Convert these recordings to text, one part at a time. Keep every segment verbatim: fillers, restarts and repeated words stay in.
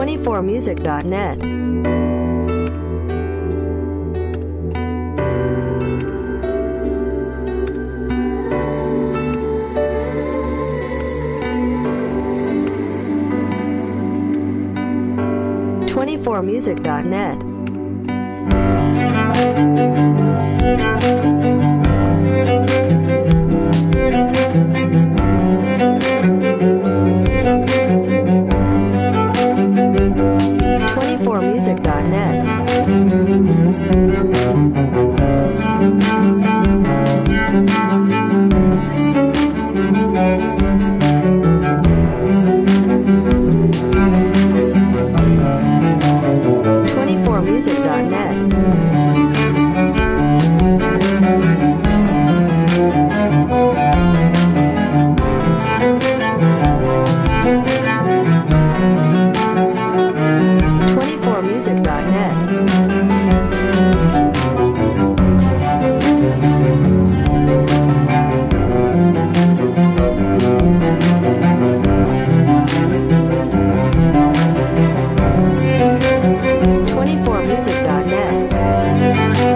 twenty-four music dot net. twenty-four music dot net. twenty-four music dot net. twenty-four music dot net. twenty-four music dot net. twenty-four music dot net.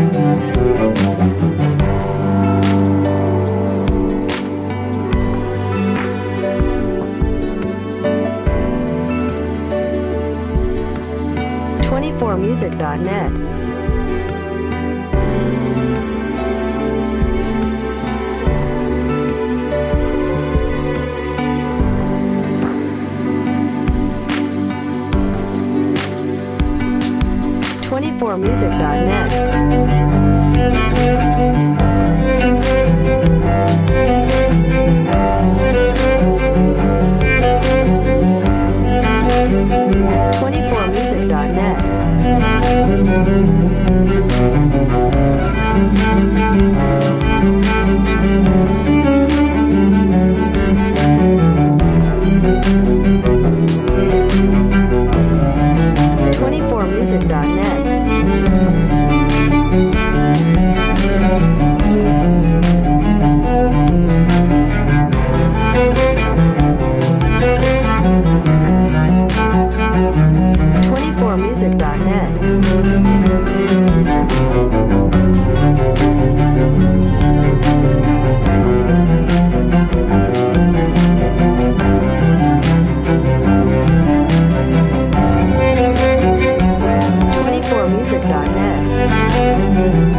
twenty-four music dot net. twenty-four music dot net. twenty-four music dot net. twenty-four music dot net. twenty-four music dot net. twenty-four music dot net.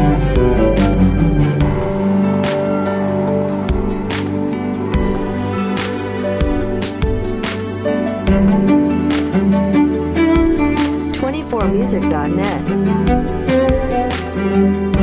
twenty-four music dot net.